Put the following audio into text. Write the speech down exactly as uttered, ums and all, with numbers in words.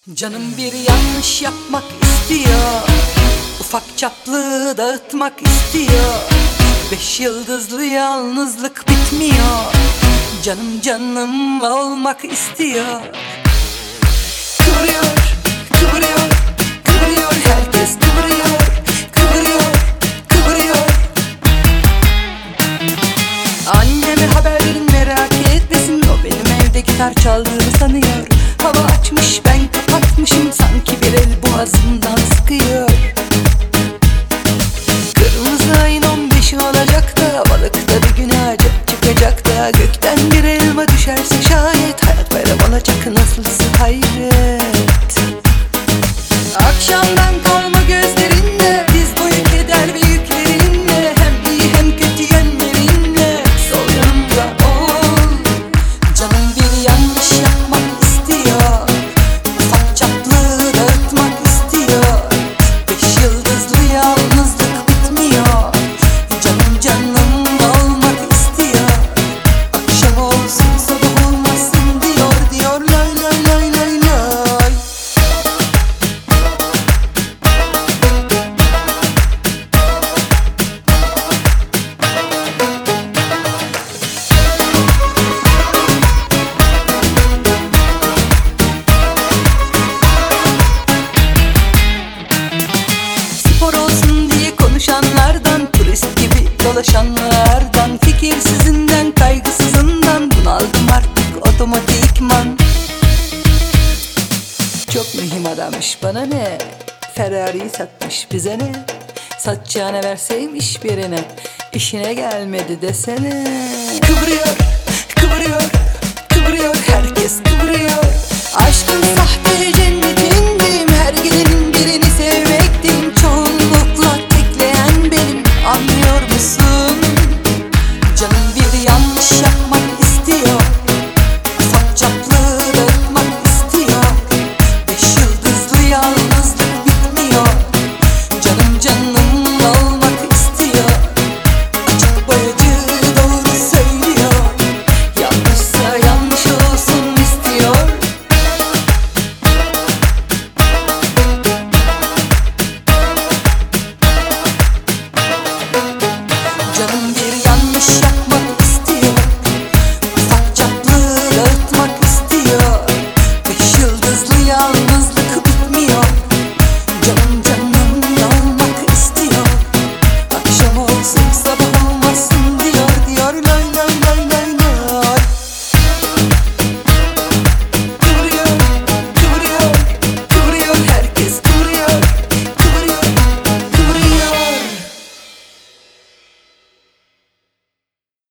Canım bir yanlış yapmak istiyor, ufak çaplı dağıtmak istiyor. Beş yıldızlı yalnızlık bitmiyor, canım canım olmak istiyor. Kıvırıyor, kıvırıyor, kıvırıyor, herkes kıvırıyor, kıvırıyor, kıvırıyor. Anneme haber verin, merak etmesin, o benim evde gitar çaldığımı sanıyor. Hava açmış, ben kapatmışım, sanki bir el boğazımdan sıkıyor. Kırmızı ayın on beşi olacak da, balıkta bir gün acı çıkacak da, gökten bir elma düşerse şayet, hayat bayram olacak nasılsa hayret. Akşamdan kalma gözlerinle, diz boyu keder ve yüklerinle, hem iyi hem kötü yönlerinle sol yanımda ol. Canım bir yanlış yapmak istiyor, ufak çaplı dağıtmak istiyor. Beş yıldızlı yalnızlık bitmiyor, canım canım olmak istiyor. Akşam olsun sabah olmasın diyor, diyor lay lay lay lay lay. Spor olsun diye konuşanlardan, turist gibi dolaşanlardan, fikirsizinden, kaygısızından bunaldım artık otomatikman. Çok mühim adammış, bana ne? Ferrari'yi satmış, bize ne? Satacağına verseymiş birine, işine gelmedi desene. Kıvırıyor, kıvırıyor, kıvırıyor, herkes kıvırıyor. Aşkın